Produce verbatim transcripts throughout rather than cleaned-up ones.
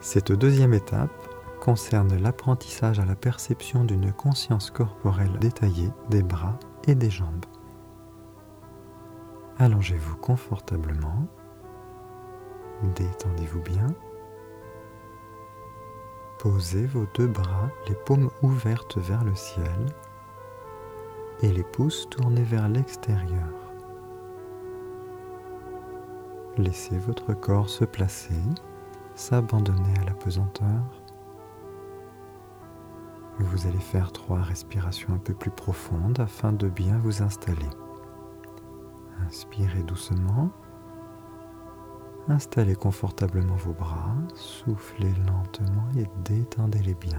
Cette deuxième étape concerne l'apprentissage à la perception d'une conscience corporelle détaillée des bras et des jambes. Allongez-vous confortablement, détendez-vous bien, posez vos deux bras, les paumes ouvertes vers le ciel et les pouces tournés vers l'extérieur. Laissez votre corps se placer, s'abandonner à la pesanteur. Vous allez faire trois respirations un peu plus profondes afin de bien vous installer. Inspirez doucement. Installez confortablement vos bras, soufflez lentement et détendez-les bien.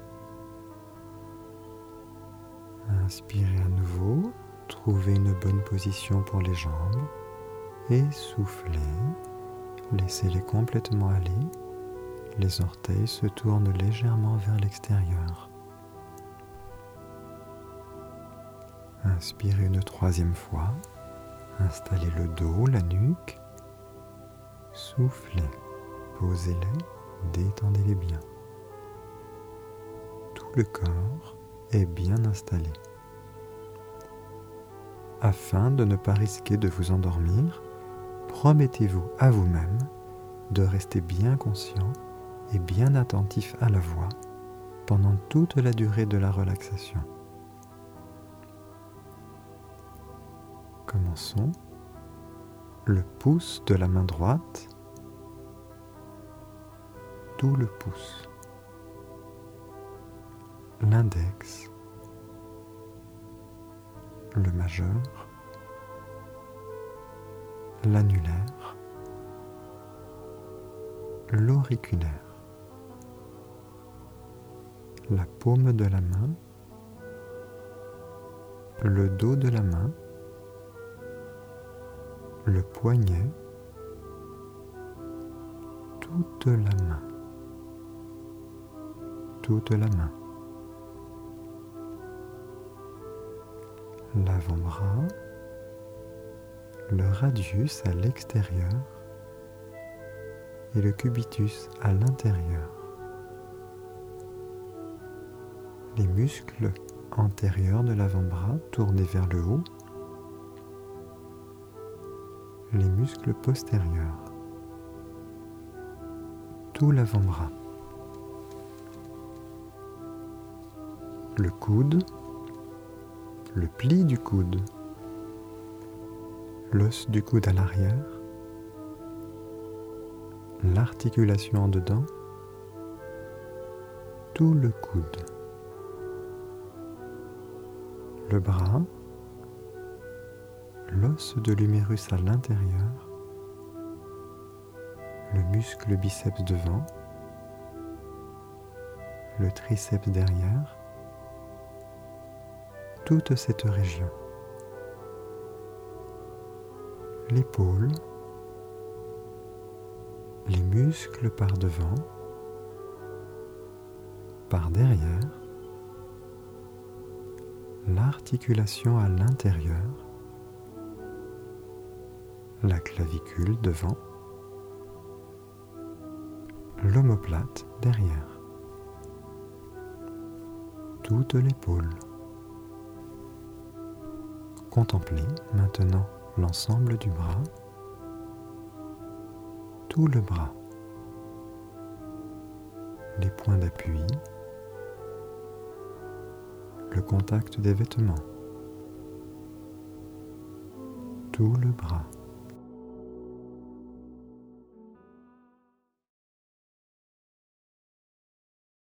Inspirez à nouveau, trouvez une bonne position pour les jambes et soufflez. Laissez-les complètement aller. Les orteils se tournent légèrement vers l'extérieur. Inspirez une troisième fois. Installez le dos, la nuque. Soufflez. Posez-les. Détendez-les bien. Tout le corps est bien installé. Afin de ne pas risquer de vous endormir, promettez-vous à vous-même de rester bien conscient et bien attentif à la voix pendant toute la durée de la relaxation. Commençons. Le pouce de la main droite, tout le pouce, l'index, le majeur, l'annulaire, l'auriculaire, la paume de la main, le dos de la main, le poignet, toute la main, toute la main, l'avant-bras, le radius à l'extérieur et le cubitus à l'intérieur. Les muscles antérieurs de l'avant-bras tournés vers le haut, les muscles postérieurs, tout l'avant-bras, le coude, le pli du coude, l'os du coude à l'arrière, l'articulation en dedans, tout le coude, le bras, l'os de l'humérus à l'intérieur, le muscle biceps devant, le triceps derrière, toute cette région, l'épaule, les muscles par devant, par derrière, l'articulation à l'intérieur, la clavicule devant, l'omoplate derrière, toute l'épaule. Contemplez maintenant l'ensemble du bras, tout le bras, les points d'appui, le contact des vêtements, tout le bras.